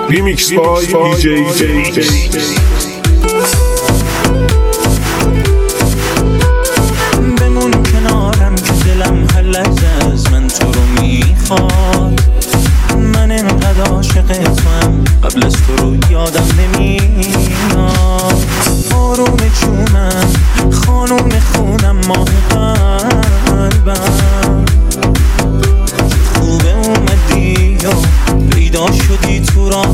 Remix by DJ. بمون کنارم که دلم هر لحظه از من تو رو میخواد. من انقدر عاشق توام قبل از تو رو یادم نمیاد. آروم چونم خانوم خونم ماه قلبم. خوبه اومدی و پیدا شدی تو راه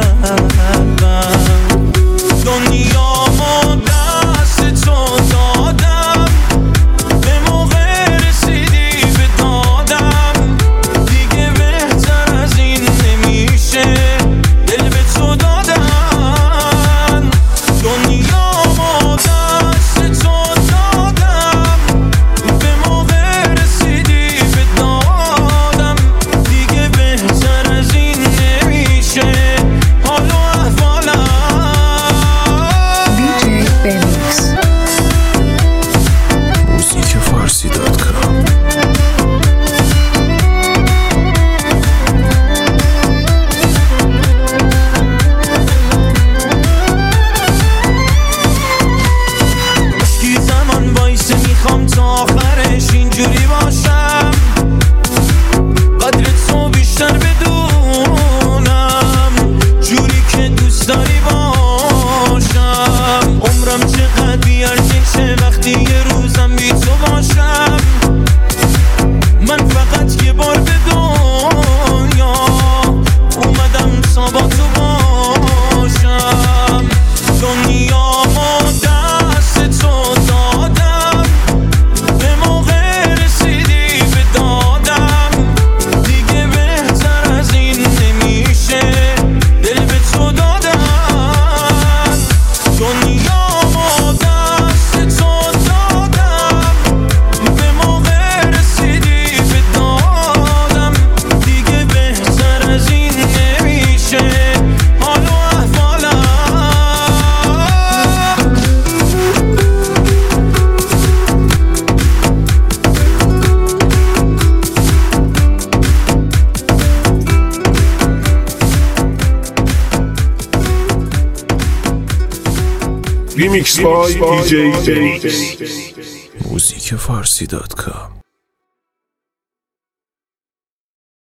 قلبم. دنیا ما دست تو دادم، به موقع رسیدی به دادم. دیگه بهتر از این نمیشه، دل به تو دادم. دنیا ما دست تو دادم، به موقع رسیدی به دادم. دیگه بهتر از این نمیشه، حال و احوالم. musicfarsi.com کی زمان وایسه میخوام تا آخرش اینجوری باشم. قدر تو بیشتر بدونم، جوری که دوست داری باشم. عمرم چقدر بیارزشه وقتی یه روزم بی تو باشم. من فقط یه بار به دنیا اومدم تا با تو باشم. دنیا ما دست تو دادم، به موقع رسیدی به دادم. دیگه بهتر از این نمیشه، دل به تو دادم. دنیا ما دست تو دادم، به موقع رسیدی به دادم. دیگه بهتر از این نمیشه، حال و احوالم. Remix by DJ. musicfarsi.com